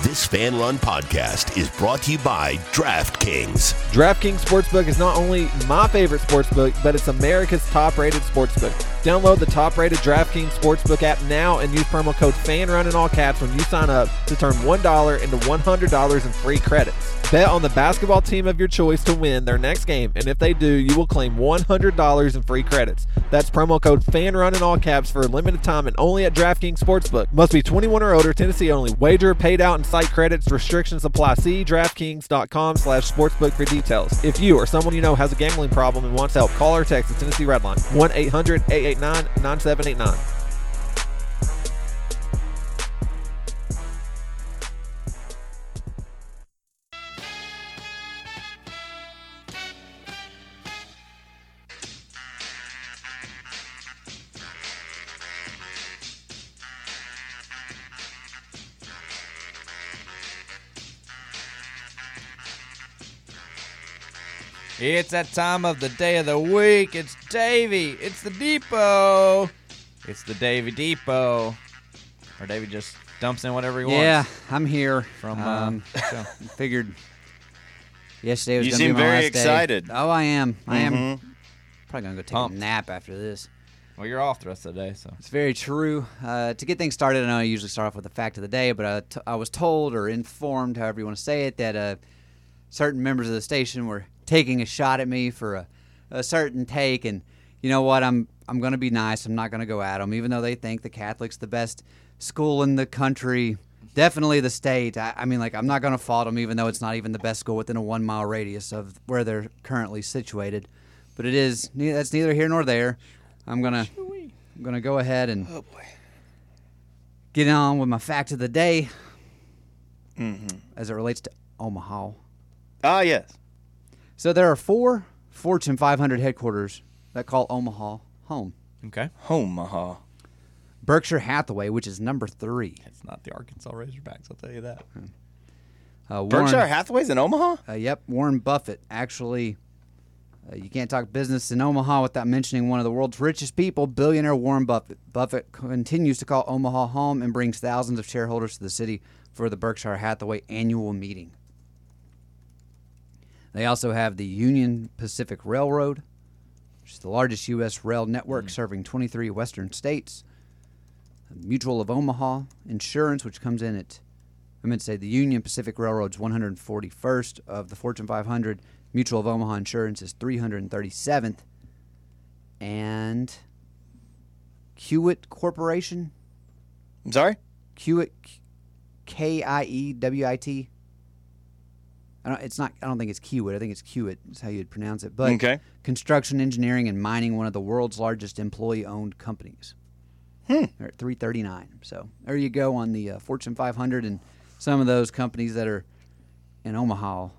This Fan Run podcast is brought to you by DraftKings. DraftKings Sportsbook is not only my favorite sportsbook, but it's America's top-rated sportsbook. Download the top-rated DraftKings Sportsbook app now and use promo code FANRUN in all caps when you sign up to turn $1 into $100 in free credits. Bet on the basketball team of your choice to win their next game, and if they do, you will claim $100 in free credits. That's promo code FANRUN in all caps for a limited time and only at DraftKings Sportsbook. Must be 21 or older, Tennessee only. Wager paid out and site credits. Restrictions apply. See DraftKings.com/sportsbook for details. If you or someone you know has a gambling problem and wants help, call or text the Tennessee Redline 1-800-889-9789. It's that time of the day of the week. It's Davey. It's the Depot. It's the Davey Depot. Or Davey just dumps in whatever he wants. Yeah, I'm here. So. Figured yesterday was You going to be seem my very last excited. day. Oh, I am. I am. Mm-hmm. Probably going to go take Pumped. a nap after this. Well, you're off the rest of the day, so. It's very true. To get things started, I know I usually start off with the fact of the day, but I was told or informed, however you want to say it, that certain members of the station were taking a shot at me for a certain take, and you know what? I'm going to be nice. I'm not going to go at them, even though they think the Catholic's the best school in the country, definitely the state. I mean, like, I'm not going to fault them, even though it's not even the best school within a 1 mile radius of where they're currently situated. But that's neither here nor there. I'm gonna go ahead and get on with my fact of the day as it relates to Omaha. Ah, yes. So there are 4 Fortune 500 headquarters that call Omaha home. Okay. Omaha. Berkshire Hathaway, which is number 3. It's not the Arkansas Razorbacks, I'll tell you that. Berkshire Hathaway's in Omaha? Yep, Warren Buffett. Actually, you can't talk business in Omaha without mentioning one of the world's richest people, billionaire Warren Buffett. Buffett continues to call Omaha home and brings thousands of shareholders to the city for the Berkshire Hathaway annual meeting. They also have the Union Pacific Railroad, which is the largest U.S. rail network serving 23 western states. Mutual of Omaha Insurance, which comes in at, the Union Pacific Railroad's 141st of the Fortune 500. Mutual of Omaha Insurance is 337th. And Kiewit Corporation. I'm sorry? Kiewit, K-I-E-W-I-T. I don't think it's Kiewit. I think it's Kiewit is how you'd pronounce it. But Okay. construction, engineering, and mining, one of the world's largest employee-owned companies. They're at 339. So there you go on the Fortune 500 and some of those companies that are in Omaha.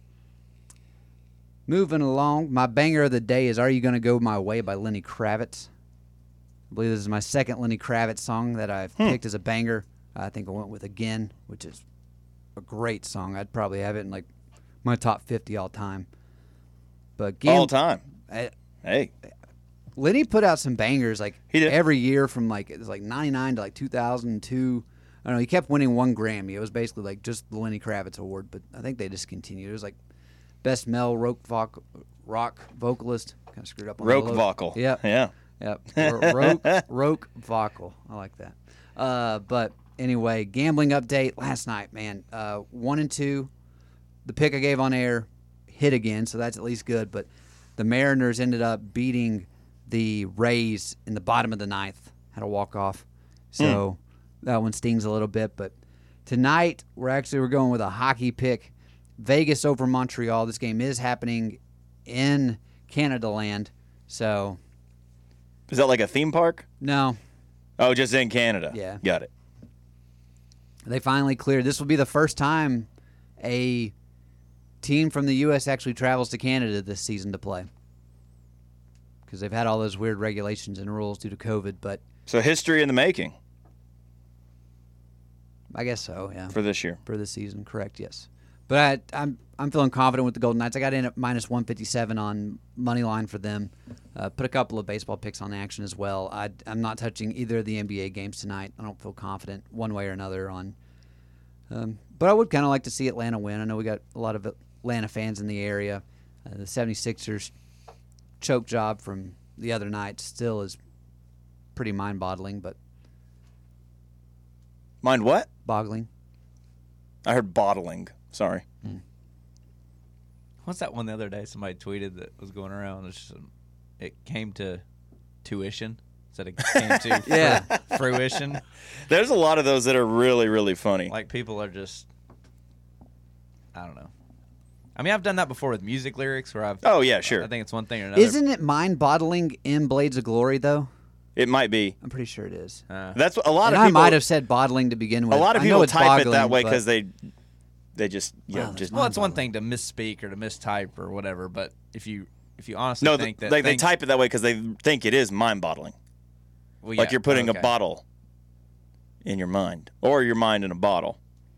Moving along, my banger of the day is "Are You Gonna Go My Way" by Lenny Kravitz. I believe this is my second Lenny Kravitz song that I've picked as a banger. I think I went with "Again," which is a great song. I'd probably have it in like my top 50 all time. But All time. Hey. Lenny put out some bangers like He did. every year from like it was like 99 to like 2002. I don't know. He kept winning one Grammy. It was basically like just the Lenny Kravitz award, but I think they discontinued. It was like best male rock vocalist. Kind of screwed up on Roke the vocal. Yep. Yeah. Yep. Roke vocal. I like that. But anyway, gambling update last night, man. 1 and 2. The pick I gave on air hit again, so that's at least good. But the Mariners ended up beating the Rays in the bottom of the 9th. Had a walk-off. So that one stings a little bit. But tonight, we're going with a hockey pick. Vegas over Montreal. This game is happening in Canada land. So, Is that like a theme park? no. Oh, just in Canada. Yeah. Got it. They finally cleared. This will be the first time a team from the U.S. actually travels to Canada this season to play. Because they've had all those weird regulations and rules due to COVID, but So history in the making I guess so, yeah. for this year. For this season, correct, yes. But I'm feeling confident with the Golden Knights. I got in at minus 157 on money line for them. Put a couple of baseball picks on action as well. I'm not touching either of the NBA games tonight. I don't feel confident one way or another on But I would kind of like to see Atlanta win. I know we got a lot of Atlanta fans in the area. The 76ers choke job from the other night still is pretty mind-boggling, but Mind what? boggling. I heard bottling. Sorry. What's that one the other day? Somebody tweeted that was going around. It came to tuition instead of came to Yeah. fruition. There's a lot of those that are really, really funny. Like people are just, I don't know. I mean, I've done that before with music lyrics where Oh, yeah, sure. I think it's one thing or another. Isn't it mind-boggling in Blades of Glory, though? It might be. I'm pretty sure it is. That's what a lot And of I people. might have said bottling to begin with. a lot of I know people it's type it boggling, that way but- because they just Wow, just Well, it's one thing to misspeak or to mistype or whatever, but if you honestly no. think that They things- type it that way because they think it is mind-boggling. well, Like yeah, you're putting okay. a bottle in your mind, or your mind in a bottle.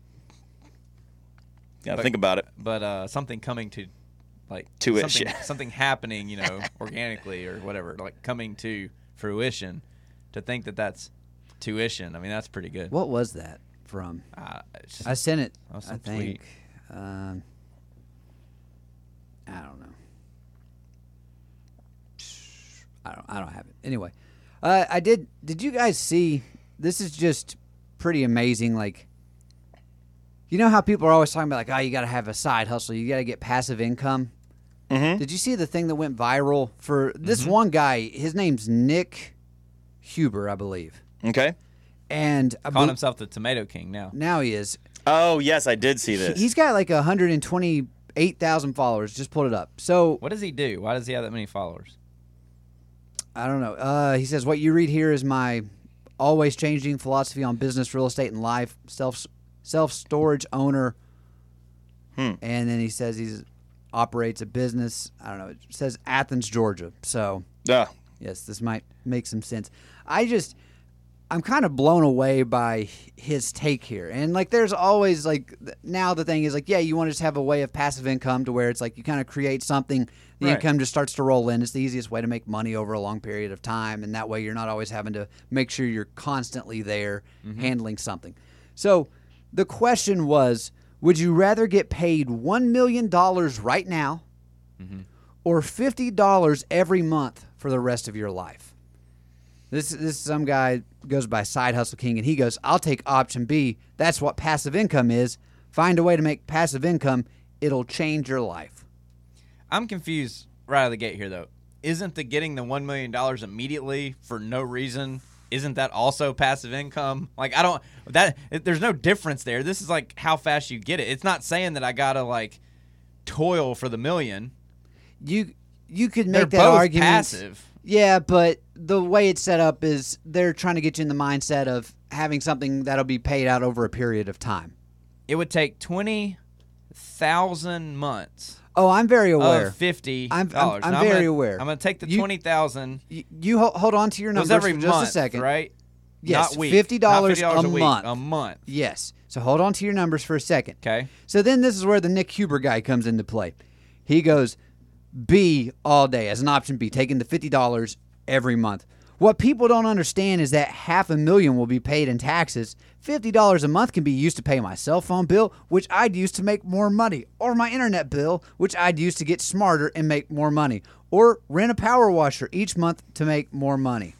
Gotta think about it. But something coming to, like Tuition. something happening, organically or whatever, like coming to fruition. To think that that's tuition, I mean, that's pretty good. What was that from? It's just- I sent it, Oh, some I think. I don't know. I don't have it. Anyway, I did. Did you guys see? This is just pretty amazing. Like, you know how people are always talking about, like, oh, you got to have a side hustle. You got to get passive income. Mm-hmm. Did you see the thing that went viral for this one guy? His name's Nick Huber, I believe. Okay. And calling himself the Tomato King now. now he is. Oh yes, I did see this. He's got like 128,000 followers. Just pulled it up. So What does he do? Why does he have that many followers? I don't know. He says what you read here is my always changing philosophy on business, real estate, and life. Self storage owner. And then he says he operates a business. I don't know. It says Athens, Georgia. So yes, this might make some sense. I'm kind of blown away by his take here. And, like, there's always, like, now the thing is, like, yeah, you want to just have a way of passive income to where it's like you kind of create something, the Right. income just starts to roll in. It's the easiest way to make money over a long period of time. And that way you're not always having to make sure you're constantly there handling something. So the question was, would you rather get paid $1 million right now or $50 every month for the rest of your life? This is some guy goes by Side Hustle King, and he goes, I'll take option B. That's what passive income is. Find a way to make passive income. It'll change your life. I'm confused right out of the gate here, though. Isn't the getting the $1 million immediately for no reason, isn't that also passive income? Like, there's no difference there. This is like how fast you get it. It's not saying that I got to, like, toil for the million. You could They're make that both argument. passive. Yeah, but the way it's set up is they're trying to get you in the mindset of having something that'll be paid out over a period of time. It would take 20,000 months Oh, I'm very aware. of $50. I'm Now, very aware. I'm going to take the You- 20,000. You hold on to your It numbers was every for just month, a second. right? Yes, Not week. $50 Not a week, month. A month. Yes. So hold on to your numbers for a second. Okay. So then this is where the Nick Huber guy comes into play. He goes B all day as an option B, taking the $50 every month. What people don't understand is that $500,000 will be paid in taxes. $50 a month can be used to pay my cell phone bill, which I'd use to make more money, or my internet bill, which I'd use to get smarter and make more money, or rent a power washer each month to make more money.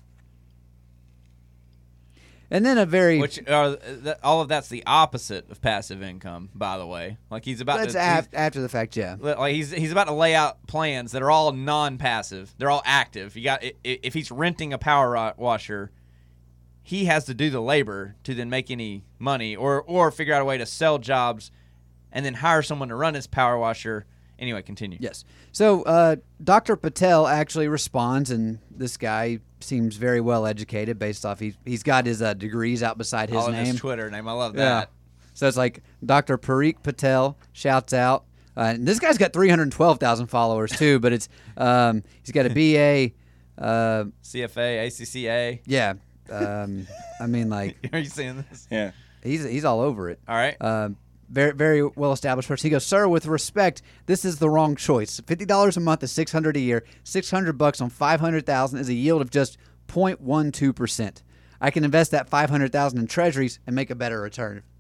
And then a very All of that's the opposite of passive income, by the way. Like he's about that's to after the fact, yeah. like he's about to lay out plans that are all non-passive. They're all active. You got if he's renting a power washer, he has to do the labor to then make any money or figure out a way to sell jobs and then hire someone to run his power washer. Anyway, continue. Yes. So Dr. Patel actually responds, and this guy seems very well educated based off he's got his degrees out beside his All in name. his Twitter name. I love Yeah. that. So it's like Dr. Parikh Patel shouts out. And this guy's got 312,000 followers too, but it's he's got a BA. CFA, ACCA. Yeah. I mean, like Are you seeing this? Yeah. he's all over it. All right. Very, very well established person. He goes, sir, with respect, this is the wrong choice. $50 a month is $600 a year. $600 on $500,000 is a yield of just 0.12%. I can invest that $500,000 in treasuries and make a better return.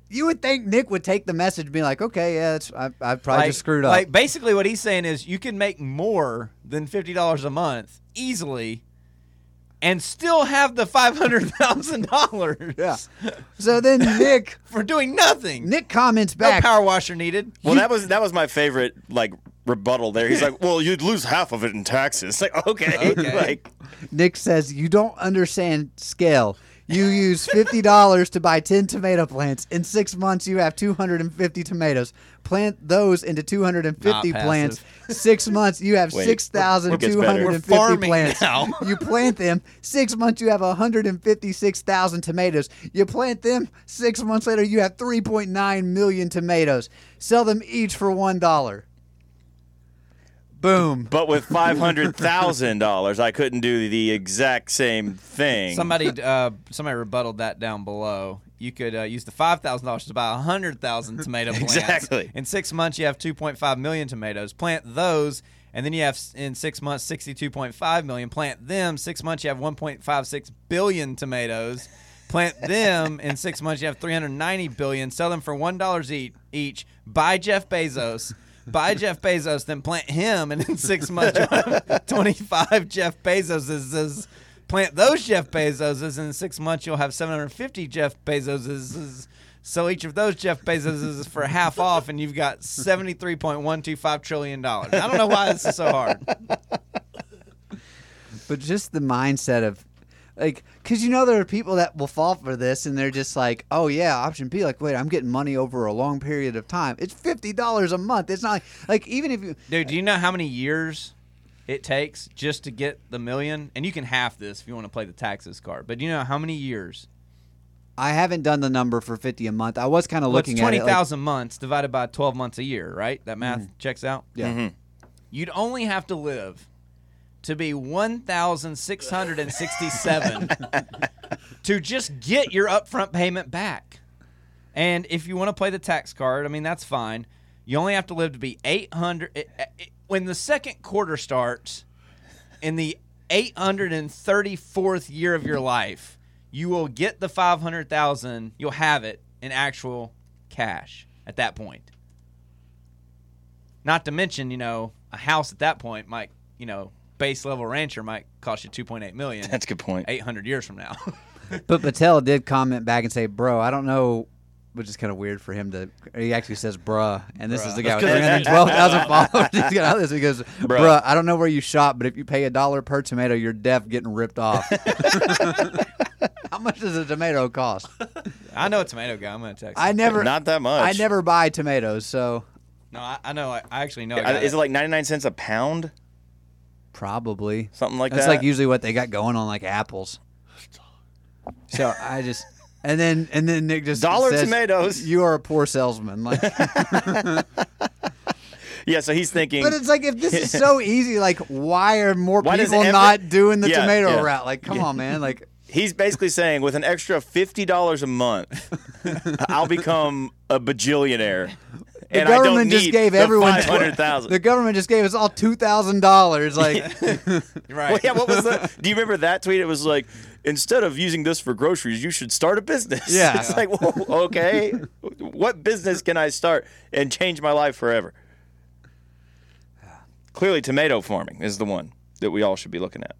You would think Nick would take the message and be like, okay, yeah, I probably just screwed up. Like, basically what he's saying is you can make more than $50 a month easily and still have the $500,000. Yeah. So then Nick for doing nothing. Nick comments No back. power washer needed. Well, that was my favorite rebuttal there. He's like, "Well, you'd lose half of it in taxes." Like, okay. Like, Nick says, you don't understand scale. You use $50 to buy 10 tomato plants. In 6 months, you have 250 tomatoes. Plant those into 250 Not plants. passive. 6 months, you have Wait, 6,250 we're farming plants. now. You plant them. 6 months, you have 156,000 tomatoes. You plant them. 6 months later, you have 3.9 million tomatoes. Sell them each for $1. Boom. but with $500,000, I couldn't do the exact same thing. Somebody rebutted that down below. You could use the $5,000 to buy 100,000 tomato plants. Exactly. In 6 months, you have 2.5 million tomatoes. Plant those, and then you have in 6 months 62.5 million. Plant them. 6 months, you have 1.56 billion tomatoes. Plant them. In 6 months, you have 390 billion. Sell them for $1 each. Buy Jeff Bezos. Buy Jeff Bezos, then plant him, and in 6 months, you have 25 Jeff Bezoses. Plant those Jeff Bezoses, and in 6 months, you'll have 750 Jeff Bezoses. Sell each of those Jeff Bezoses for half off, and you've got $73.125 trillion. I don't know why this is so hard. But just the mindset of, like, because there are people that will fall for this, and they're just like, oh, yeah, option B. Like, wait, I'm getting money over a long period of time. It's $50 a month. It's not like even if you. Dude, do you know how many years it takes just to get the million? And you can half this if you want to play the taxes card. But do you know how many years? I haven't done the number for 50 a month. I was kind of looking it's at it. 20,000 months divided by 12 months a year, right? That math checks out? Yeah. You'd only have to live to be 1,667 to just get your upfront payment back. And if you want to play the tax card, I mean, that's fine. You only have to live to be 800. When the second quarter starts, in the 834th year of your life, you will get the 500,000. You'll have it in actual cash at that point. Not to mention, a house at that point might, base level rancher might cost you $2.8 million. That's a good point. 800 years from now. But Patel did comment back and say, bro, I don't know, which is kind of weird for him to. He actually says, bruh. And this is the guy with 312,000 followers. He's got this. He goes, bruh, I don't know where you shop, but if you pay $1 per tomato, you're def getting ripped off. How much does a tomato cost? I know a tomato guy. I'm going to text him. Not that much. I never buy tomatoes, so. No, I know. I actually know. Is it like 99 cents a pound? Probably. Something like That's that? like usually what they got going on, like apples. So I just. And then Nick just $1 says, tomatoes. You are a poor salesman. Like, Yeah, so he's thinking. but it's like, if this is so easy, like, why are more Why does people every- not doing the Yeah, tomato yeah. route? Like, come on, man. Like, He's basically saying with an extra $50 a month, I'll become a bajillionaire. the And I don't government just need gave the everyone $500,000. the government just gave us all $2,000. Like, Right. Well, yeah, what was the? Do you remember that tweet? It was like, instead of using this for groceries, you should start a business. Yeah. It's like, well, okay, what business can I start and change my life forever? Clearly, tomato farming is the one that we all should be looking at.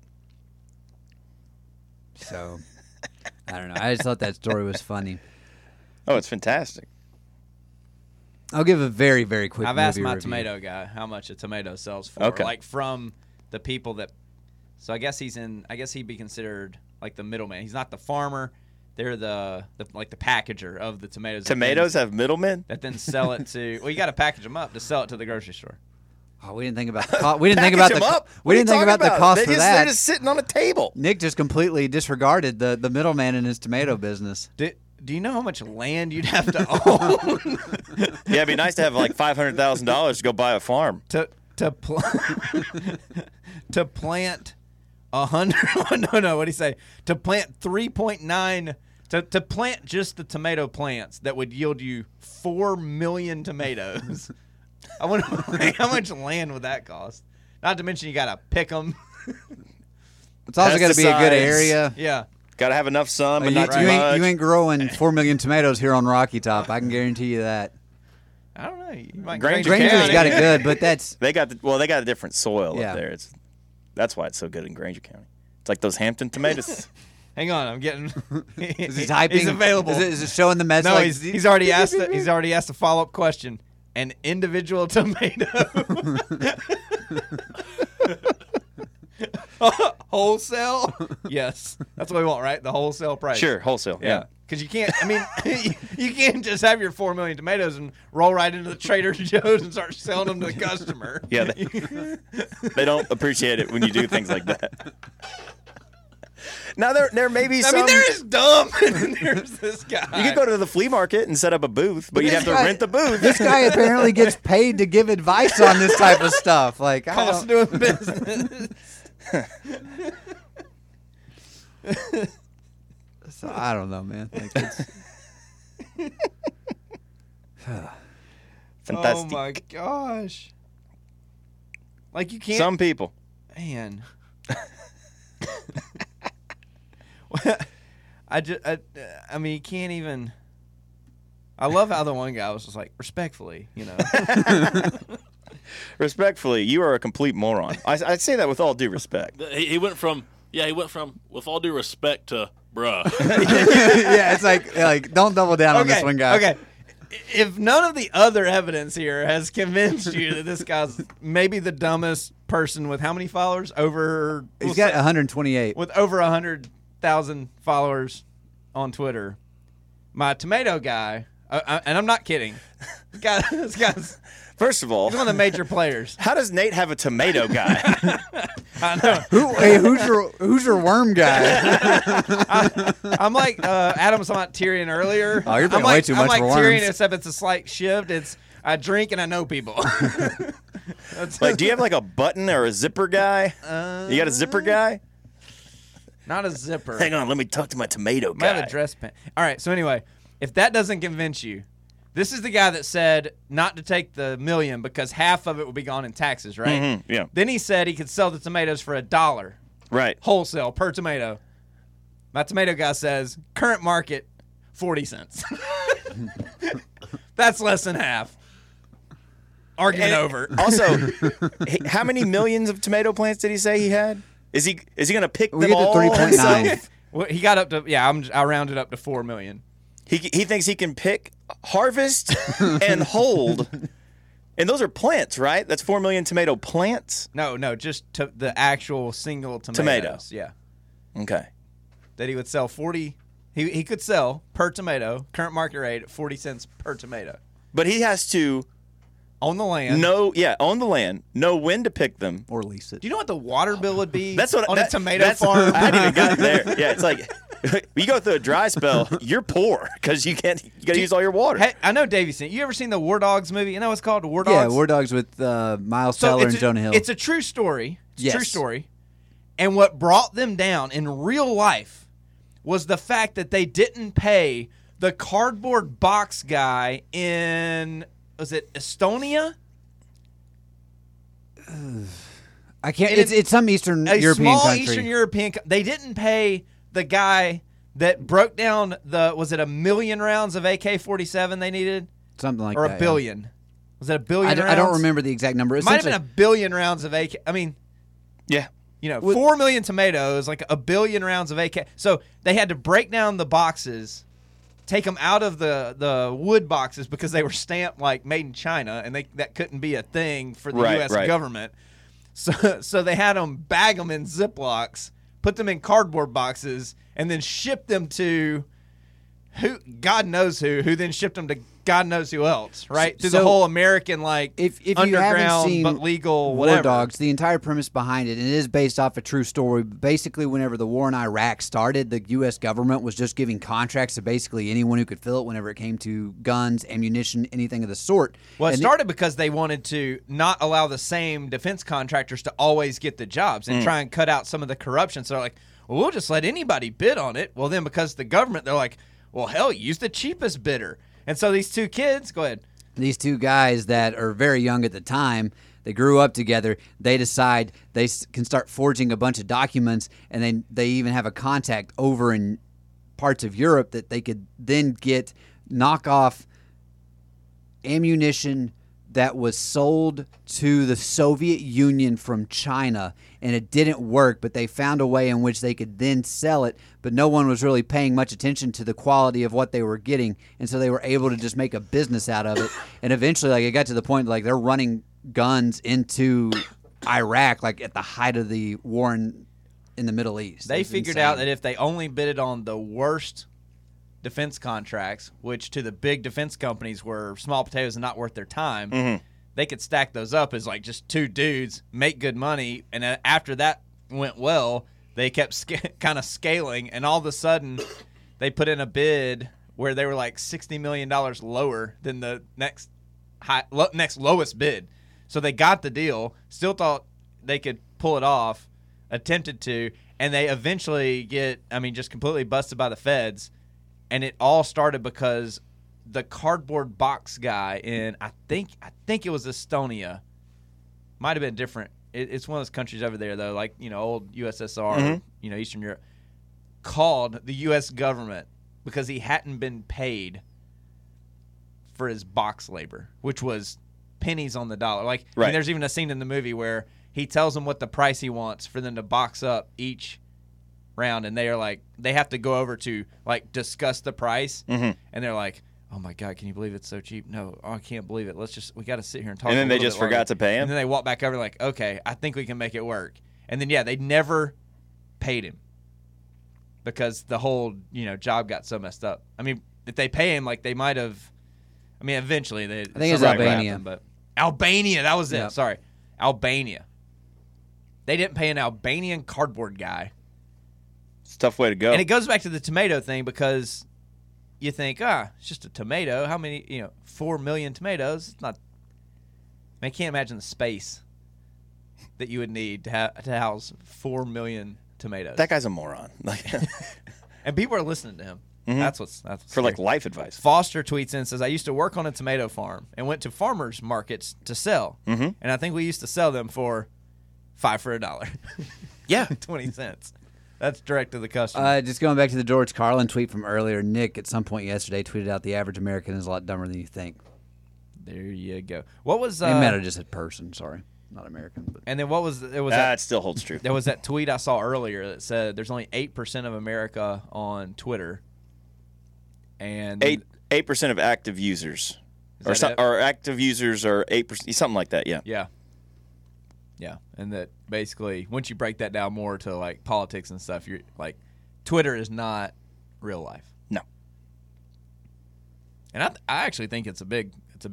so, I don't know. I just thought that story was funny. Oh, it's fantastic. I'll give a very, very quick I've asked movie my review. tomato guy how much a tomato sells for. Okay. Like from the people that. So I guess he'd be considered like the middleman. He's not the farmer. They're the packager of the tomatoes. Tomatoes have middlemen? that then sell it to. Well, you got to package them up to sell it to the grocery store. Oh, we didn't think about the cost. We didn't think about Package the. 'em up? We What are you didn't think talking about the cost for They're that. just sitting on a table. Nick just completely disregarded the middleman in his tomato business. Do you know how much land you'd have to own Yeah, it'd be nice to have like $500,000 to go buy a farm. to plant 100? No. What do you say? To plant 3.9. To plant just the tomato plants that would yield you 4 million tomatoes. I wonder how much land would that cost? Not to mention you got to pick them. It's also got to be a good Pesticides. area. Yeah. Got to have enough sun, but you, not too you much. ain't growing 4 million tomatoes here on Rocky Top. I can guarantee you that. I don't know. You might Granger Granger Granger's County. got it good, but that's They got a different soil Yeah. up there. That's why it's so good in Granger County. It's like those Hampton tomatoes. Hang on, I'm getting. is he typing? He's available. Is it showing the message? No, like, he's already asked. He's already asked a follow-up question. An individual tomato. Wholesale? Yes, that's what we want, right? The wholesale price. Sure, wholesale. Yeah. Because you can't. I mean, you can't just have your 4 million tomatoes and roll right into the Trader Joe's and start selling them to the customer. Yeah, they don't appreciate it when you do things like that. Now there may be some. I mean, there is dumb, and then there's this guy. You could go to the flea market and set up a booth, but you'd have to rent the booth. This guy apparently gets paid to give advice on this type of stuff. Like, cost of doing business. So, I don't know, man. Like, it's, Fantastic. Oh my gosh! Like you can't. Some people. Man. I mean, you can't even. I love how the one guy was just like, respectfully, you know. Respectfully, you are a complete moron. I say that with all due respect. He went from with all due respect to bruh. yeah, it's like don't double down on this one guy. Okay. If none of the other evidence here has convinced you that this guy's maybe the dumbest person with how many followers? He's got 128. With over 100,000 followers on Twitter. My tomato guy, and I'm not kidding. This guy's First of all, he's one of the major players. how does Nate have a tomato guy? I know. Who's your worm guy? I'm like Adam was talking about Tyrion earlier. Oh, you're I'm paying like, way too I'm much like for Tyrion, worms. except it's a slight shift. It's I drink and I know people. That's Like, do you have like a button or a zipper guy? You got a zipper guy? not a zipper. Hang on, let me talk to my tomato Might have guy. a dress pen. All right. So anyway, if that doesn't convince you, this is the guy that said not to take the million because half of it would be gone in taxes, right? Mhm, yeah. Then he said he could sell the tomatoes for $1 Right. wholesale per tomato. My tomato guy says current market 40 cents. That's less than half. Argument over. Also, how many millions of tomato plants did he say he had? Is he going to pick We them get to all 3.9. himself? Well, he got up to I rounded up to 4 million. He thinks he can pick, harvest, and hold. And those are plants, right? That's 4 million tomato plants? No, just the actual single tomatoes. Yeah. Okay. That he would sell 40. He could sell per tomato, current market rate at 40 cents per tomato. But he has to On the land. own the land, know when to pick them. Or lease it. Do you know what the water bill would be That's what on a tomato that's- farm? I hadn't even gotten there. Yeah, it's like you go through a dry spell, you're poor because you got to use all your water. Hey, I know Davey seen. You ever seen the War Dogs movie? You know what's called War Dogs? Yeah, War Dogs with Miles Teller and Jonah Hill. It's a true story. It's a true Yes. story. And what brought them down in real life was the fact that they didn't pay the cardboard box guy in, was it Estonia? I can't. and It's some Eastern A European small country. Eastern European. They didn't pay the guy that broke down was it 1 million rounds of AK-47 they needed? Something like Or that. a billion? Was it a billion I rounds? don't remember the exact number. It might have been Essentially- a billion rounds of AK. I mean, Yeah. 4 million tomatoes, like a billion rounds of AK. So they had to break down the boxes, take them out of the wood boxes because they were stamped like made in China, and that couldn't be a thing for the U.S. Right. government. So they had them bag them in Ziplocs, put them in cardboard boxes, and then ship them to God knows who then shipped them to God knows who else, right? Through the So, whole American if you haven't underground seen but legal War whatever. Dogs, the entire premise behind it, and it is based off a true story. Basically, whenever the war in Iraq started, the U.S. government was just giving contracts to basically anyone who could fill it whenever it came to guns, ammunition, anything of the sort. Well, it And started because they wanted to not allow the same defense contractors to always get the jobs and try and cut out some of the corruption. So they're like, well, we'll just let anybody bid on it. Well, then because the government, they're like, well, hell, use the cheapest bidder. And so these two kids, go ahead. these two guys that are very young at the time, They grew up together. They decide they can start forging a bunch of documents, and they even have a contact over in parts of Europe that they could then get knockoff ammunition that was sold to the Soviet Union from China, and it didn't work, but they found a way in which they could then sell it, but no one was really paying much attention to the quality of what they were getting, and so they were able to just make a business out of it. And eventually, like, it got to the point, like, they're running guns into Iraq, like, at the height of the war in the Middle East. They It's figured insane. out that if they only bid it on the worst defense contracts, which to the big defense companies were small potatoes and not worth their time, they could stack those up as like just two dudes, make good money, and then after that went well, they kept kind of scaling, and all of a sudden they put in a bid where they were like $60 million lower than the next lowest bid. So they got the deal, still thought they could pull it off, attempted to, and they eventually just completely busted by the feds. And it all started because the cardboard box guy in I think it was Estonia, might have been different. It's one of those countries over there though, like old USSR, Eastern Europe, called the U.S. government because he hadn't been paid for his box labor, which was pennies on the dollar. Like, right. I mean, there's even a scene in the movie where he tells them what the price he wants for them to box up each round, and they are like, they have to go over to like discuss the price, and they're like, oh my god, can you believe it's so cheap? No, I can't believe it. We got to sit here and talk. And then they just forgot to pay him. And then they walk back over like, okay, I think we can make it work. And then they never paid him because the whole job got so messed up. I mean, if they pay him, like they might have. I mean, eventually they. I think it's something Albania. happened, but Albania, that was it. Yep. Sorry, Albania. They didn't pay an Albanian cardboard guy. It's a tough way to go. And it goes back to the tomato thing because you think, it's just a tomato. How many, 4 million tomatoes? It's not. I can't imagine the space that you would need to house 4 million tomatoes. That guy's a moron. And people are listening to him. That's what's For like scary. life advice. Foster tweets in and says, I used to work on a tomato farm and went to farmers markets to sell. And I think we used to sell them for 5 for $1. Yeah. 20 cents. That's direct to the customer. Just going back to the George Carlin tweet from earlier, Nick at some point yesterday tweeted out the average American is a lot dumber than you think. There you go. What was It might have just said person, sorry. Not American. But. and then what was it was That still holds true. there was that tweet I saw earlier that said there's only 8% of America on Twitter. And 8% of active users. Is that it? Or active users are 8%, something like that, yeah. Yeah, and that basically once you break that down more to like politics and stuff, you're like, Twitter is not real life. No. And I actually think it's a big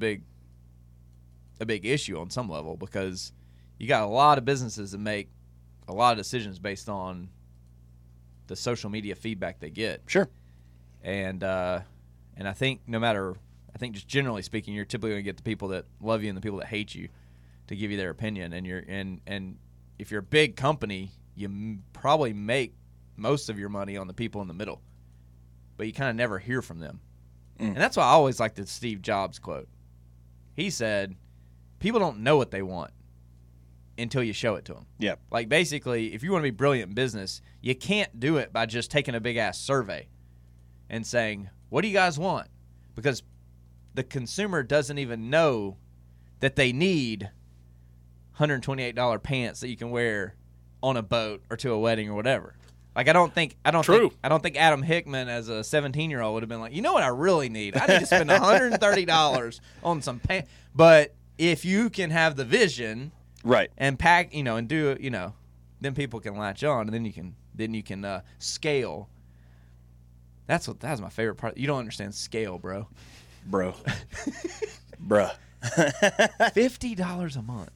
issue on some level because you got a lot of businesses that make a lot of decisions based on the social media feedback they get. Sure. And I think I think just generally speaking, you're typically going to get the people that love you and the people that hate you to give you their opinion. And if you're a big company, you probably make most of your money on the people in the middle, but you kind of never hear from them. And that's why I always like the Steve Jobs quote. He said, people don't know what they want until you show it to them. Yeah. Like basically, if you want to be brilliant in business, you can't do it by just taking a big-ass survey and saying, what do you guys want? Because the consumer doesn't even know that they need $128 pants that you can wear on a boat or to a wedding or whatever. Like I don't think Adam Hickman as a 17-year-old would have been like, you know what I really need? I need to spend $130 on some pants. But if you can have the vision, Right. and pack, and do it, then people can latch on, and then you can scale. That's my favorite part. You don't understand scale, bro. Bro. Bruh. $50 a month.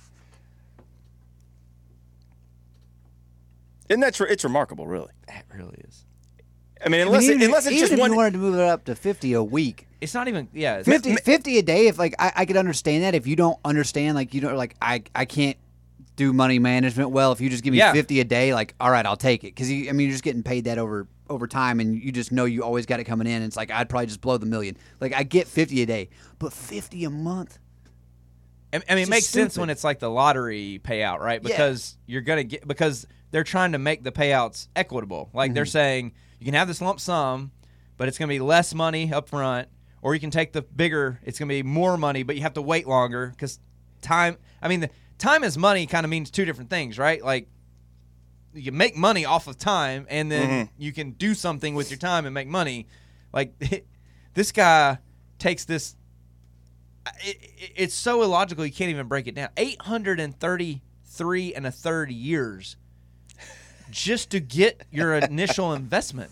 Isn't that it's remarkable, really? That really is. I mean, unless it's even just if one. you wanted to move it up to 50 a week. It's not even 50 a day, if like I could understand that. If you don't understand, like I can't do money management well. If you just give me 50 a day, like all right, I'll take it because you're just getting paid that over time, and you just know you always got it coming in. And it's like I'd probably just blow the million. Like I get 50 a day, but 50 a month. I mean, it makes sense stupid. when it's like the lottery payout, right? Because you're gonna get because they're trying to make the payouts equitable. Like they're saying you can have this lump sum, but it's gonna be less money up front, or you can take the bigger. It's gonna be more money, but you have to wait longer because time. I mean, the time is money kind of means two different things, right? Like you can make money off of time, and then you can do something with your time and make money. Like this guy takes this. It's so illogical you can't even break it down. 833 and a third years just to get your initial investment.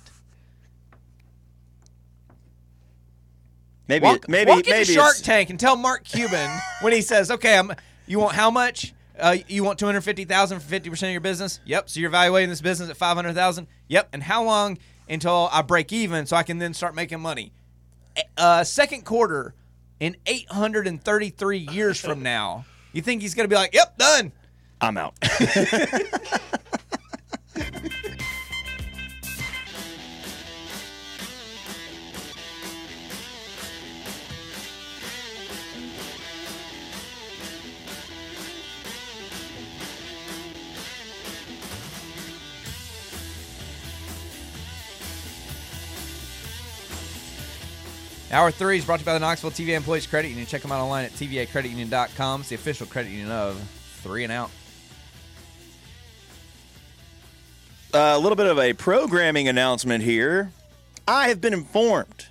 Walk into Shark Tank and tell Mark Cuban when he says, "Okay, you want how much? You want $250,000 for 50% of your business? Yep. So you're evaluating this business at $500,000. Yep. And how long until I break even so I can then start making money? Second quarter in 833 years from now. You think he's going to be like, "Yep, done. I'm out." Hour 3 is brought to you by the Knoxville TVA Employees Credit Union. Check them out online at tvacreditunion.com. It's the official credit union of 3 and Out. A little bit of a programming announcement here. I have been informed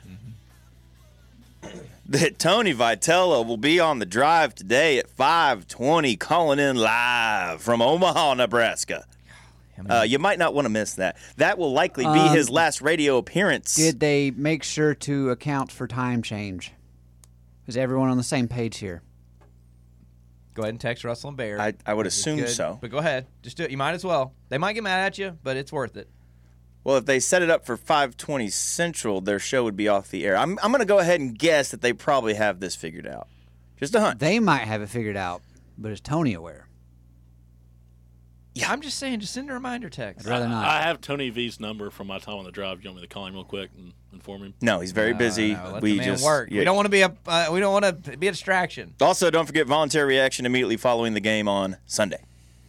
that Tony Vitello will be on the drive today at 5:20, calling in live from Omaha, Nebraska. You might not want to miss that. That will likely be his last radio appearance. Did they make sure to account for time change? Is everyone on the same page here? Go ahead and text Russell and Bear. I would assume so. But go ahead. Just do it. You might as well. They might get mad at you, but it's worth it. Well, if they set it up for 5:20 Central, their show would be off the air. I'm going to go ahead and guess that they probably have this figured out. Just a hunch. They might have it figured out, but is Tony aware? Yeah, I'm just saying, just send a reminder text. I'd rather not. I have Tony V's number from my time on the drive. You want me to call him real quick and inform him? No, he's very busy. No, let we the man just work. yeah. We don't want to be a distraction. Also, don't forget voluntary reaction immediately following the game on Sunday.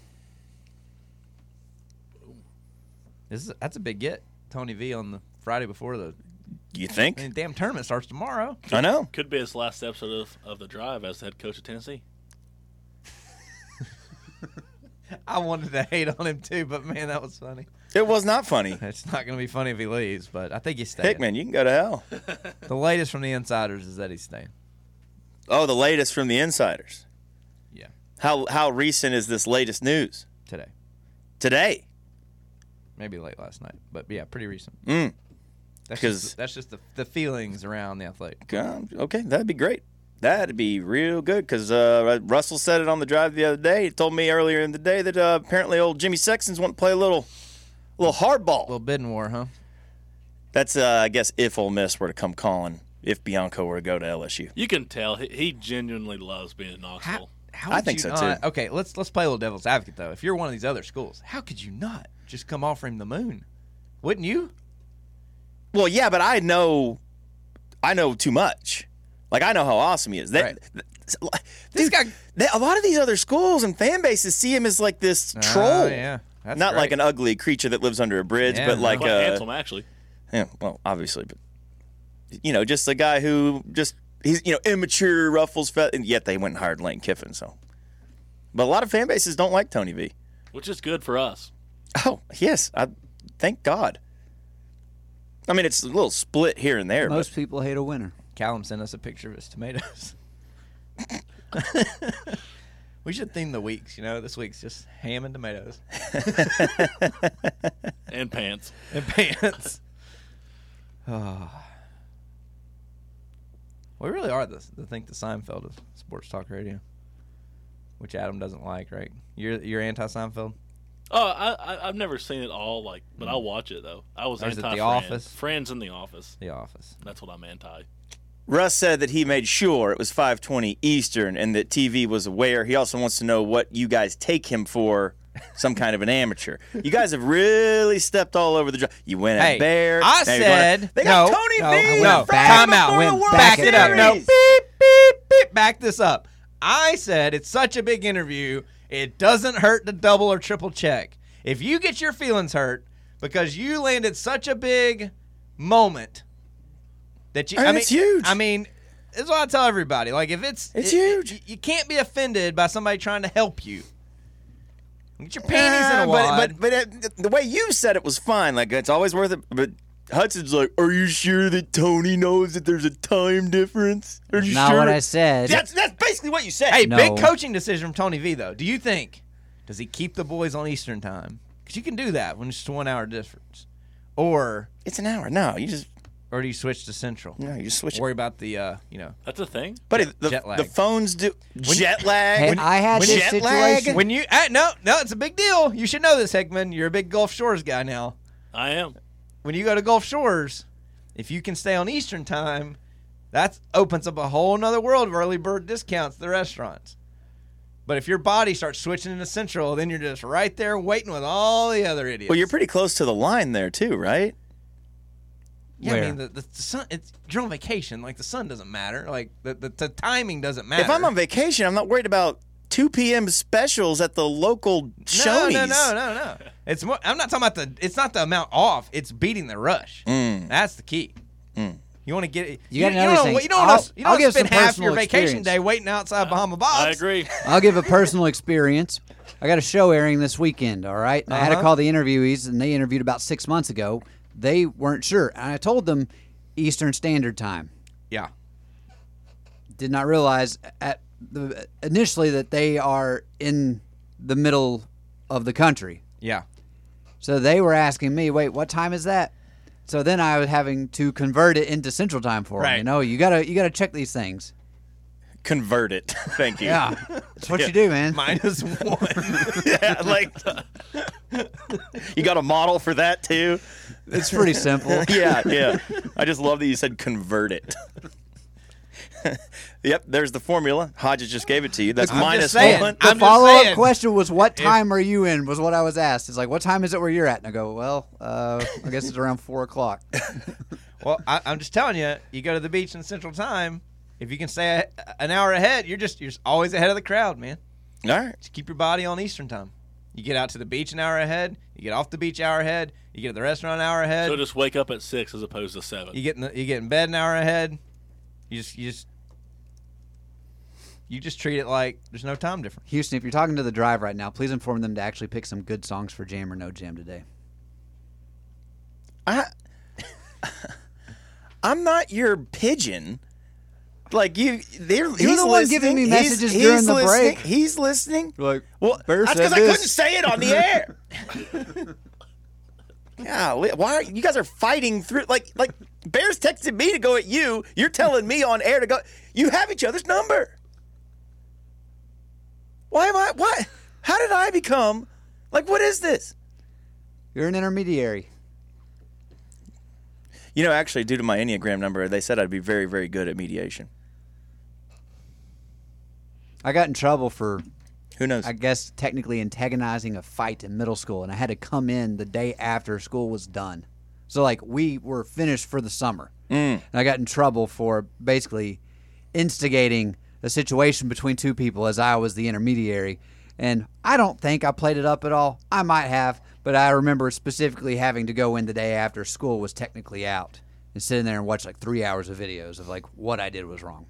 That's a big get. Tony V on the Friday before the You think? damn tournament starts tomorrow. I know. Could be his last episode of the drive as the head coach of Tennessee. I wanted to hate on him too, but man, that was funny. It was not funny. It's not going to be funny if he leaves, but I think he's staying. Hickman, you can go to hell. The latest from the insiders is that he's staying. Oh, the latest from the insiders. Yeah, How recent is this latest news? today. Today. Maybe late last night, but yeah, pretty recent. That's 'Cause- just the feelings around the Athletic. Okay, that'd be great. That'd be real good because Russell said it on the drive the other day. He told me earlier in the day that apparently old Jimmy Sexton's want to play a little hardball. Little bidding war, huh? That's, I guess, if Ole Miss were to come calling, if Bianco were to go to LSU. You can tell he genuinely loves being in Knoxville. How I would think you so, not- too. Okay, let's play a little devil's advocate though. If you're one of these other schools, how could you not just come offer him the moon? Wouldn't you? Well, yeah, but I know too much. Like, I know how awesome he is. Right. This guy, a lot of these other schools and fan bases see him as like this troll. Yeah, that's Not like great. an ugly creature that lives under a bridge, Yeah, but like Quite handsome, actually. yeah, well, obviously, but just a guy who he's immature, ruffles, and yet they went and hired Lane Kiffin. So, but a lot of fan bases don't like Tony V. Which is good for us. Oh yes, thank God. I mean, it's a little split here and there. Most people hate a winner. Callum sent us a picture of his tomatoes. We should theme the weeks. This week's just ham and tomatoes And pants. and pants. Oh. We really are the Seinfeld of sports talk radio, which Adam doesn't like, right? You're anti-Seinfeld. Oh, I've never seen it all, but I'll watch it though. I was Or is it The anti-Friends. Office? Friends in The Office. The Office. That's what I'm anti. Russ said that he made sure it was 5:20 Eastern and that TV was aware. He also wants to know what you guys take him for, some kind of an amateur. You guys have really stepped all over the drive. You went at Hey, Bear. I now you're said going they got no, Tony no, V. no, Friday time out. before the Went World Back it up. No, Series. beep, beep, beep. Back this up. I said it's such a big interview, it doesn't hurt to double or triple check. If you get your feelings hurt because you landed such a big moment that you, it's huge. I mean, this is what I tell everybody. Like, if it's huge. You can't be offended by somebody trying to help you. Get your panties in a wad. But the way you said it was fine. Like, it's always worth it. But Hudson's like, are you sure that Tony knows that there's a time difference? Are you Not sure? what I said. That's basically what you said. Hey, No. big coaching decision from Tony V, though. Do you think, does he keep the boys on Eastern time? Because you can do that when it's just a 1 hour difference. Or It's an hour. No, you just do you switch to Central? no, you just switch. Worry about the, That's a thing. But jet lag. the phones do jet lag. Hey, I had this jet lag? situation. When you no, it's a big deal. You should know this, Hickman. You're a big Gulf Shores guy now. I am. When you go to Gulf Shores, if you can stay on Eastern time, that opens up a whole nother world of early bird discounts at the restaurants. But if your body starts switching into Central, then you're just right there waiting with all the other idiots. Well, you're pretty close to the line there too, right? Yeah, Where? I mean, the sun, you're on vacation. Like, the sun doesn't matter. Like, the timing doesn't matter. If I'm on vacation, I'm not worried about 2 p.m. specials at the local Shoney's. No. It's more, I'm not talking about it's not the amount off. It's beating the rush. That's the key. You want to get it. You gotta know these don't, things. you don't I'll want to give spend some half personal your vacation experience. day waiting outside Bahama Bob's. I agree. I'll give a personal experience. I got a show airing this weekend, all right? And I had to call the interviewees, and they interviewed about 6 months ago. They weren't sure. And I told them Eastern Standard Time. Yeah. Did not realize initially that they are in the middle of the country. Yeah. So they were asking me, wait, what time is that? So then I was having to convert it into Central Time for them. Right. You know, you gotta check these things. Convert it. Thank you. Yeah, that's what you do, man. -1. Yeah, like you got a model for that too. It's pretty simple. Yeah. I just love that you said convert it. Yep, there's the formula. Hodges just gave it to you. That's I'm minus just saying. 1. The I'm just follow-up saying. question was, what time are you in, was what I was asked. It's like, what time is it where you're at? And I go, well, I guess it's around 4 o'clock. Well, I'm just telling you, you go to the beach in Central Time, if you can stay an hour ahead, you're always ahead of the crowd, man. All right. Just keep your body on Eastern Time. You get out to the beach an hour ahead. You get off the beach an hour ahead. You get to the restaurant an hour ahead. So just wake up at 6 as opposed to 7. You get in bed an hour ahead. You just treat it like there's no time difference. Houston, if you're talking to the drive right now, please inform them to actually pick some good songs for Jam or No Jam today. I'm not your pigeon. Like you're the one giving me messages during the break. He's listening. Like, Well, Bear that's said because I this. couldn't say it on the air. Golly, why are you guys are fighting through? Like Bear's texted me to go at you. You're telling me on air to go. You have each other's number. Why am I? What? How did I become? Like, what is this? You're an intermediary. You know, actually, due to my Enneagram number, they said I'd be very, very good at mediation. I got in trouble for, Who knows? I guess, technically antagonizing a fight in middle school, and I had to come in the day after school was done. So, like, we were finished for the summer. And I got in trouble for basically instigating a situation between two people as I was the intermediary. And I don't think I played it up at all. I might have, but I remember specifically having to go in the day after school was technically out and sitting there and watch like 3 hours of videos of like what I did was wrong.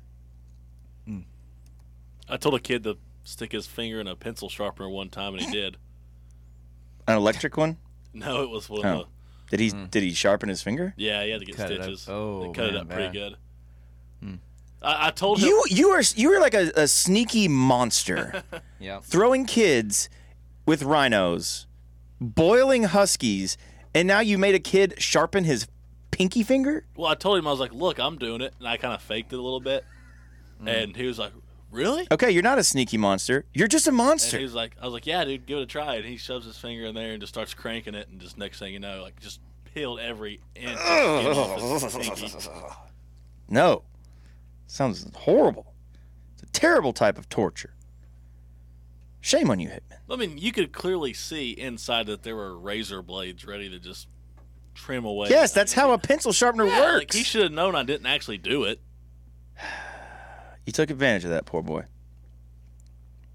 I told a kid to stick his finger in a pencil sharpener one time, and he did. An electric one? No, it was one Oh. of Did he sharpen his finger? the. Yeah, he had to get Cut it up. stitches. Oh, they cut it man, up pretty bad. good. I told him. You were like a sneaky monster, Yeah. throwing kids with rhinos, boiling huskies, and now you made a kid sharpen his pinky finger? Well, I told him, I was like, look, I'm doing it. And I kind of faked it a little bit. And he was like, really? Okay, you're not a sneaky monster. You're just a And monster. he was like, I was like, yeah, dude, give it a try. And he shoves his finger in there and just starts cranking it. And just next thing you know, like, just peeled every inch of skin off his pinky. No. Sounds horrible. It's a terrible type of torture. Shame on you, Hitman. I mean, you could clearly see inside that there were razor blades ready to just trim away. Yes, that's how a pencil sharpener Yeah, works. like, he should have known I didn't actually do it. You took advantage of that poor boy.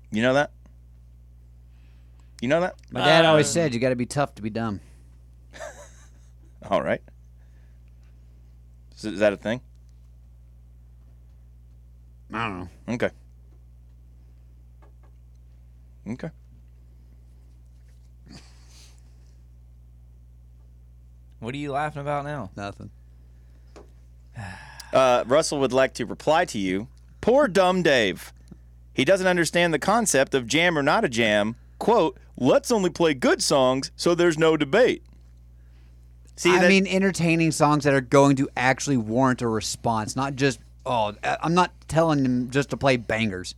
You know that? You know that? My dad always said you got to be tough to be dumb. All right. Is that a thing? I don't know. Okay. Okay. What are you laughing about now? Nothing. Russell would like to reply to you. Poor dumb Dave. He doesn't understand the concept of jam or not a jam. Quote, let's only play good songs so there's no debate. See, I mean, entertaining songs that are going to actually warrant a response, not just, I'm not telling him just to play bangers.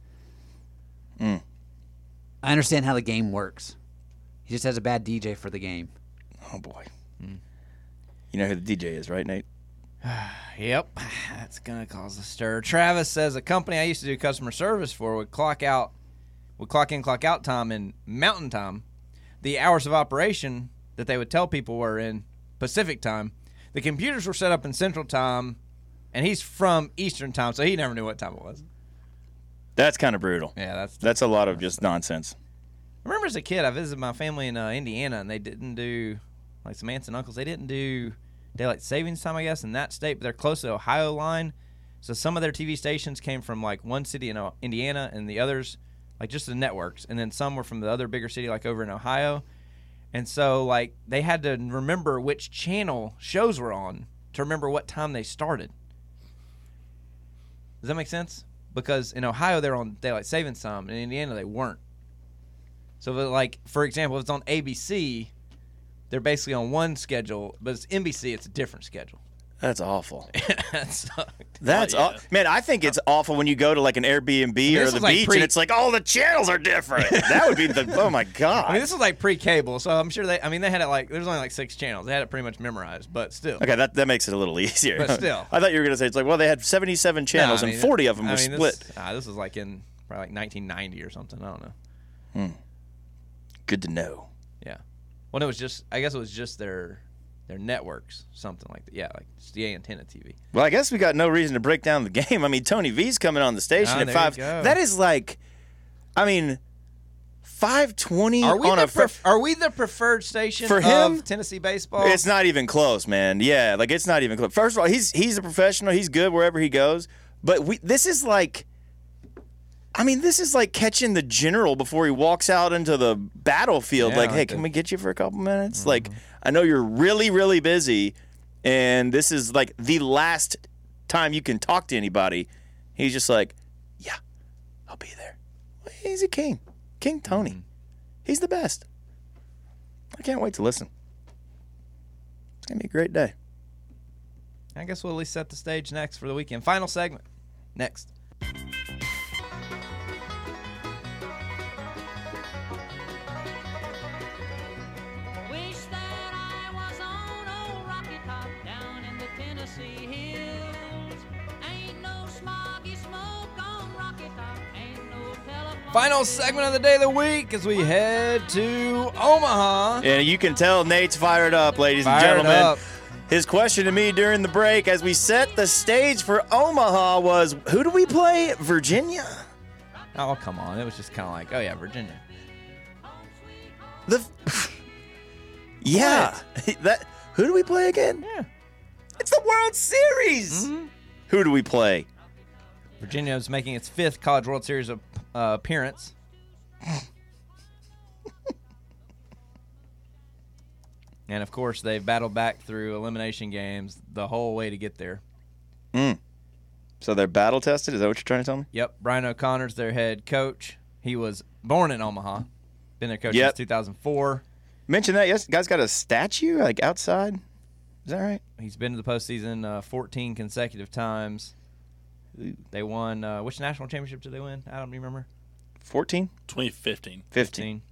I understand how the game works. He just has a bad DJ for the game. Oh, boy. You know who the DJ is, right, Nate? Yep, that's going to cause a stir. Travis says a company I used to do customer service for would clock in, clock out time in Mountain Time. The hours of operation that they would tell people were in Pacific Time. The computers were set up in Central Time, and he's from Eastern Time, so he never knew what time it was. That's kind of brutal. Yeah, that's a lot of just nonsense. I remember as a kid, I visited my family in Indiana, and they didn't do, like some aunts and uncles, they didn't do daylight savings time, I guess, in that state, but they're close to the Ohio line. So some of their TV stations came from, like, one city in Indiana, and the others, like, just the networks. And then some were from the other bigger city, like, over in Ohio. And so, like, they had to remember which channel shows were on to remember what time they started. Does that make sense? Because in Ohio, they're on daylight savings time. In Indiana, they weren't. So, like, for example, if it's on ABC, they're basically on one schedule, but it's NBC, it's a different schedule. That's awful. That sucked. That's man. I think it's awful when you go to like an Airbnb or the beach and it's like all the channels are different. That would be oh my god. I mean, this was like pre-cable, so I'm sure they had it like there's only like 6 channels. They had it pretty much memorized, but still. Okay, that makes it a little easier. But still, I thought you were gonna say it's like they had 77 channels and 40 of them were split. This was like in probably like 1990 or something. I don't know. Good to know. Yeah. Well, I guess it was just their networks, something like that. Yeah, like just the antenna TV. Well, I guess we got no reason to break down the game. I mean, Tony V's coming on the station at 5. That is like, I mean, 5:20 Are we the preferred station for him, of Tennessee baseball? It's not even close, man. Yeah, like it's not even close. First of all, he's a professional. He's good wherever he goes. But this is like catching the general before he walks out into the battlefield. Yeah, hey, can we get you for a couple minutes? Like, I know you're really, really busy, and this is like the last time you can talk to anybody. He's just like, yeah, I'll be there. Well, he's a king. King Tony. He's the best. I can't wait to listen. It's going to be a great day. I guess we'll at least set the stage next for the weekend. Final segment. Next. Final segment of the day of the week as we head to Omaha. And you can tell Nate's fired up, ladies and gentlemen. His question to me during the break as we set the stage for Omaha was, who do we play? Virginia? Oh, come on. It was just kind of like, oh, yeah, Virginia. Yeah. Who do we play again? Yeah. It's the World Series. Mm-hmm. Who do we play? Virginia is making its 5th College World Series appearance. And, of course, they've battled back through elimination games the whole way to get there. So they're battle-tested? Is that what you're trying to tell me? Yep. Brian O'Connor's their head coach. He was born in Omaha. Been their coach since 2004. Mention that. Yes, guy's got a statue like outside. Is that right? He's been to the postseason 14 consecutive times. They won which national championship did they win? I don't remember. 14? 2015. 15.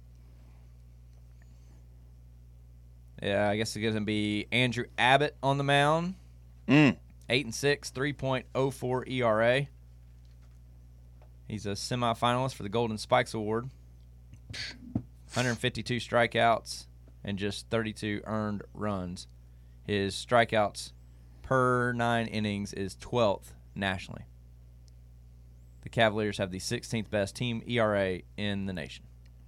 Yeah, I guess it's going to be Andrew Abbott on the mound. 8-6, 3.04 ERA. He's a semifinalist for the Golden Spikes Award. 152 strikeouts and just 32 earned runs. His strikeouts per 9 innings is 12th nationally. the Cavaliers have the 16th best team ERA in the nation.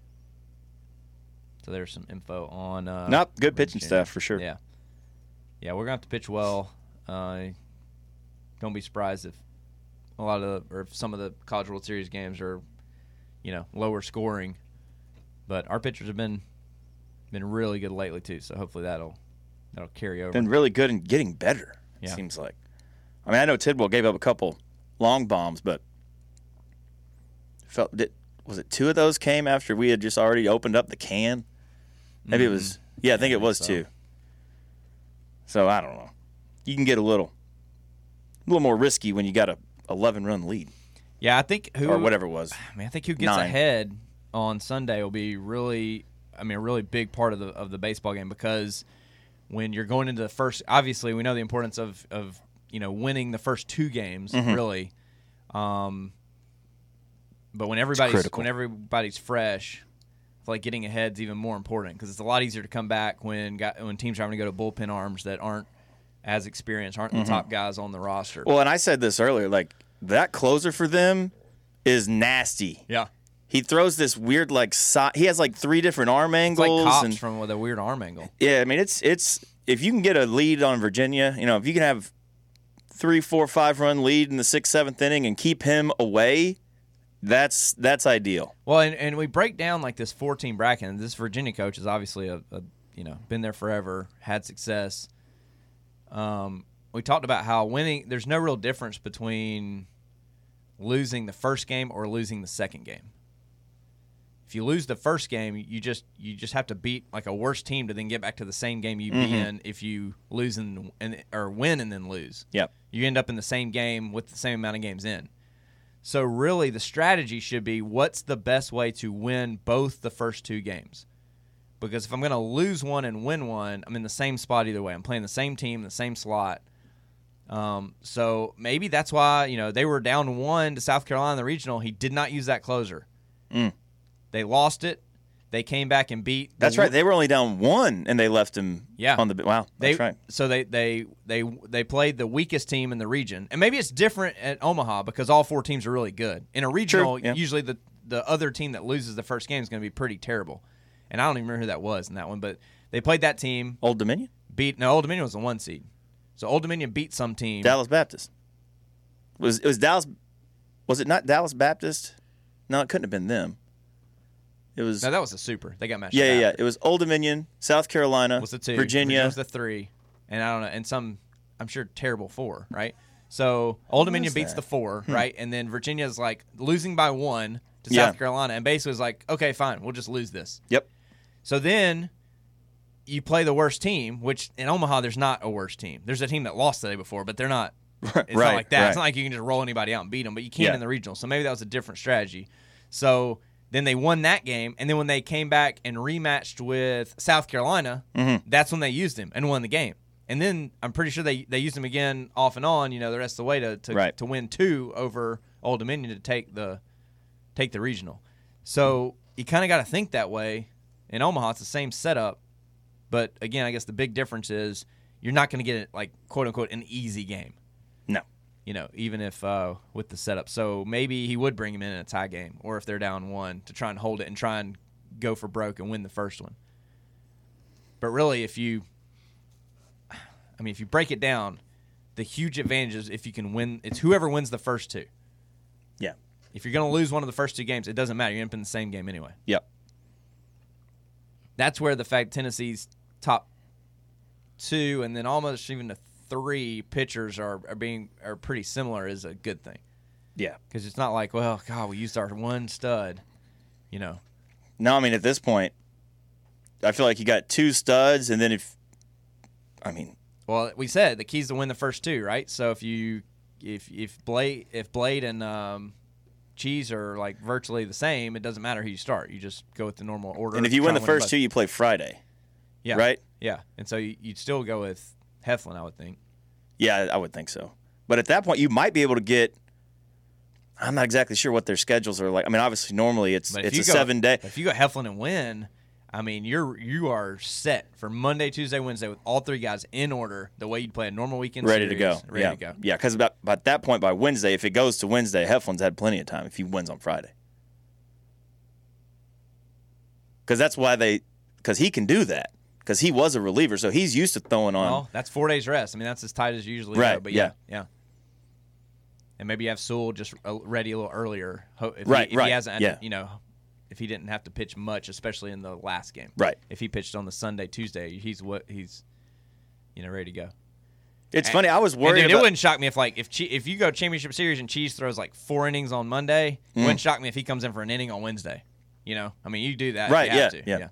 So there's some info on. Nope, good pitching Virginia. staff for sure. Yeah, we're gonna have to pitch well. Don't be surprised if if some of the College World Series games are, lower scoring. But our pitchers have been really good lately too. So hopefully that'll carry over. Been really good and getting better. It Yeah. seems like. I mean, I know Tidwell gave up a couple long bombs, but was it 2 of those came after we had just already opened up the can? Maybe it was. Yeah, I think it was so. 2. So I don't know. You can get a little more risky when you got a 11-run lead Yeah, I think or whatever it was. I think who gets 9. ahead on Sunday will be really, a really big part of the baseball game, because when you're going into the first, obviously we know the importance of winning the first 2 games, really. But when everybody's fresh, I feel like getting ahead is even more important, because it's a lot easier to come back when teams are having to go to bullpen arms that aren't as experienced, aren't the top guys on the roster. Well, and I said this earlier, like that closer for them is nasty. Yeah. He throws this weird he has 3 different arm It's angles. like Cops with a weird arm angle. Yeah, I mean it's if you can get a lead on Virginia, if you can have 3, 4, 5-run lead in the 6th, 7th inning and keep him away, that's ideal. Well, and we break down this 4-team bracket, and this Virginia coach is obviously been there forever, had success. We talked about how winning, there's no real difference between losing the first game or losing the second game. If you lose the first game, you just have to beat a worse team to then get back to the same game you'd be in if you lose or win and then lose. Yep. You end up in the same game with the same amount of games in. So really the strategy should be, what's the best way to win both the first 2 games? Because if I'm going to lose one and win one, I'm in the same spot either way. I'm playing the same team, the same slot. So maybe that's why, they were down 1 to South Carolina in the regional. He did not use that closer. They lost it. They came back and beat. That's right. They were only down 1, and they left him on the – wow, that's right. So they played the weakest team in the region. And maybe it's different at Omaha because all 4 teams are really good. In a regional, usually the other team that loses the first game is going to be pretty terrible. And I don't even remember who that was in that one, but they played that team. Old Dominion? Old Dominion was the 1 seed. So Old Dominion beat some team. Dallas Baptist. Was Dallas – was it not Dallas Baptist? No, it couldn't have been them. It was No, that was the Super. They got matched Yeah, up. yeah. It was Old Dominion, South Carolina, Was the 2. Virginia was the 3. And I don't know, and some, I'm sure, terrible 4, right? So Old Dominion beats the 4, right? And then Virginia's losing by 1 to South Carolina, and basically was okay, fine, we'll just lose this. Yep. So then you play the worst team, which in Omaha there's not a worst team. There's a team that lost the day before, but they're not. It's not like that. Right. It's not like you can just roll anybody out and beat them, but you can in the regional. So maybe that was a different strategy. So then they won that game, and then when they came back and rematched with South Carolina, that's when they used him and won the game. And then I'm pretty sure they used him again off and on, the rest of the way to win 2 over Old Dominion to take the regional. So you kind of got to think that way. In Omaha, it's the same setup, but again, I guess the big difference is you're not going to get it quote unquote an easy game. No. Even if with the setup. So maybe he would bring him in a tie game, or if they're down 1 to try and hold it and try and go for broke and win the first one. But really, if you break it down, the huge advantage is if you can win. It's whoever wins the first 2. Yeah. If you're going to lose one of the first 2 games, it doesn't matter. You're going to end up in the same game anyway. Yep. That's where the fact Tennessee's top 2 and then almost even the 3 pitchers are pretty similar is a good thing. Yeah. Because it's not like, well, God, we used our 1 stud, No, I mean, at this point, I feel like you got 2 studs, and then Well, we said the key's to win the first 2, right? So if Blade and Cheese are virtually the same, it doesn't matter who you start. You just go with the normal order. And if you win the first 2, you play Friday. Yeah. Right? Yeah. And so you'd still go with Heflin, I would think. Yeah, I would think so. But at that point, you might be able to get – I'm not exactly sure what their schedules are like. I mean, obviously, normally it's a 7-day. If you go Heflin and win, I mean, you are set for Monday, Tuesday, Wednesday with all 3 guys in order, the way you'd play a normal weekend Ready series. to go. Ready to go. Yeah, because by that point, by Wednesday, if it goes to Wednesday, Heflin's had plenty of time if he wins on Friday. Because that's why because he can do that. Because he was a reliever, so he's used to throwing on. Well, that's 4 days rest. I mean, that's as tight as you usually Right, go. But yeah. And maybe you have Sewell just ready a little earlier. If he hasn't, if he didn't have to pitch much, especially in the last game. Right. If he pitched on the Sunday, Tuesday, he's ready to go. It's funny. I was worried. It wouldn't shock me if you go championship series and Cheese throws like 4 innings on Monday. It wouldn't shock me if he comes in for an inning on Wednesday. I mean, you do that. Right. If you have to. Yeah.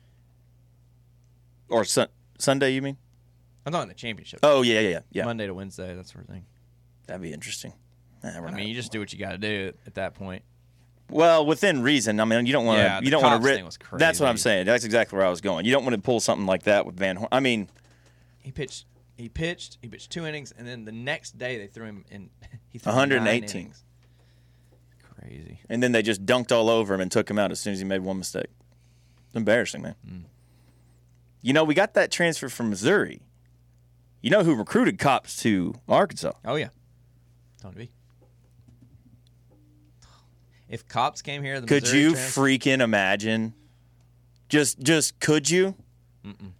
Or Sunday, you mean? I'm not in the championship. Oh yeah. Monday to Wednesday, that sort of thing. That'd be interesting. You just do what you got to do at that point. Well, within reason. I mean, you don't want to. You don't want to. That's what I'm saying. That's exactly where I was going. You don't want to pull something like that with Van Horn. I mean, he pitched 2 innings, and then the next day they threw him in. He threw 118. Crazy. And then they just dunked all over him and took him out as soon as he made one mistake. It's embarrassing, man. We got that transfer from Missouri. You know who recruited Cops to Arkansas? Oh yeah, Tony B. If Cops came here, could you freaking imagine? Just could you? Mm-mm.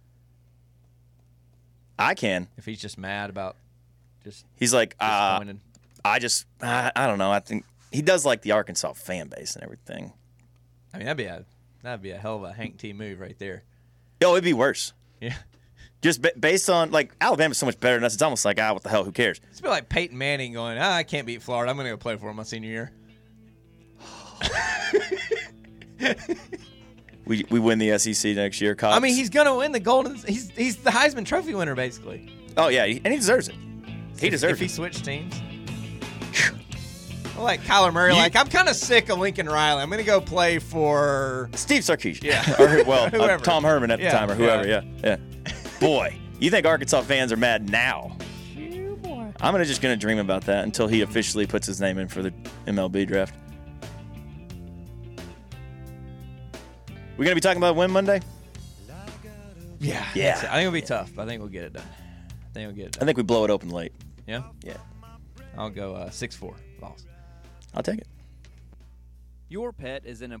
I can. If he's just mad about he's like, disappointed. I don't know. I think he does like the Arkansas fan base and everything. I mean, that'd be a hell of a Hank T move right there. Oh, it'd be worse. Yeah. Just based on, Alabama's so much better than us. It's almost like, what the hell, who cares? It's a bit like Peyton Manning going, I can't beat Florida. I'm going to go play for him my senior year. We win the SEC next year, Cops. I mean, he's going to win the Golden. He's the Heisman Trophy winner, basically. Oh, yeah, and he deserves it. He deserves it. If he switched teams. Like Kyler Murray, I'm kind of sick of Lincoln Riley. I'm going to go play for Steve Sarkisian. Yeah. Or Tom Herman at the time, or whoever. Yeah. Boy, you think Arkansas fans are mad now? I'm just going to dream about that until he officially puts his name in for the MLB draft. We're going to be talking about win Monday? Yeah. I think it'll be tough, but I think we'll get it done. I think we blow it open late. Yeah? Yeah. I'll go 6-4 loss. I'll take it. Your pet is an important